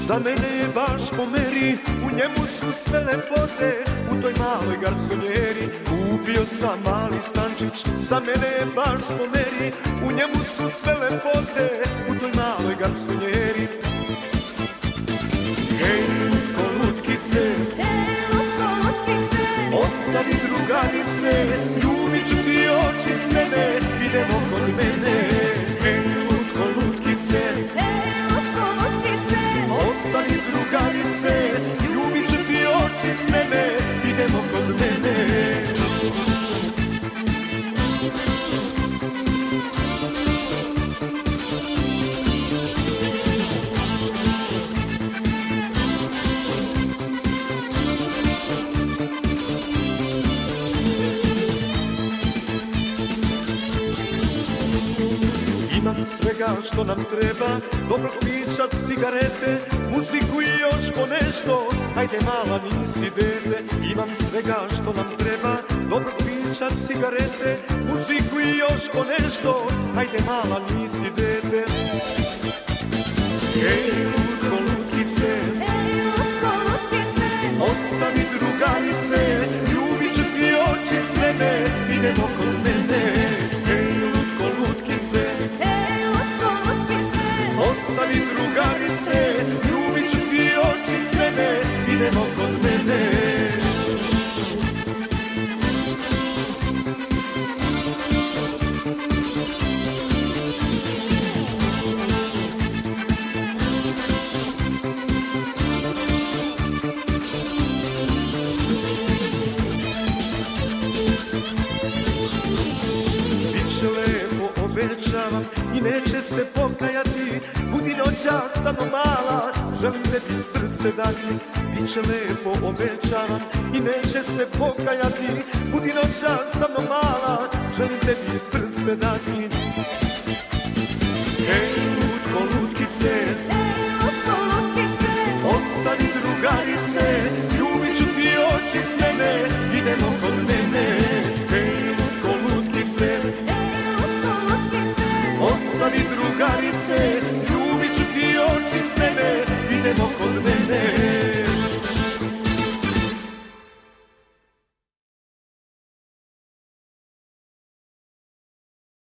Za mene je baš po meri, u njemu su sve lepote, u toj maloj garsonjeri. Kupio sam mali stančić, za mene je baš po meri, u njemu su sve lepote, u toj maloj garsonjeri. Hej, lutko, lutkice, ostavi drugarice, ljubit ću ti oči s mene, idemo kod mene. Hej, lutko, lutkice, ostavi drugarice, ljubit ću ti oči s mene, idemo kod mene. Imam svega što nam treba, dobrog pića, cigarete, muziku i još po nešto, hajde mala nisi dete. Imam svega što nam treba, dobrog pića, cigarete, muziku i još po nešto, hajde mala nisi dete. Hej, lutko, lutkice, ostavi drugarice, ljubit ću ti oči s mene, idemo kod mene. Hej, lutko, lutkice, ostavi drugarice, ljubit ću ti oči s mene, idemo kod mene. Biće lepo, obećavam, i neće se pokajati, budi noća sa mnom mala, želim tebi srce dati. Biće lepo, obećavam, i neće se pokajati, budi noća sa mnom mala, želim tebi srce dati. Hej, lutko, lutkice, ostavi drugarice, ljubit ću ti oči s mene, idemo kod mene. Hej, lutko, lutkice, ostavi drugarice,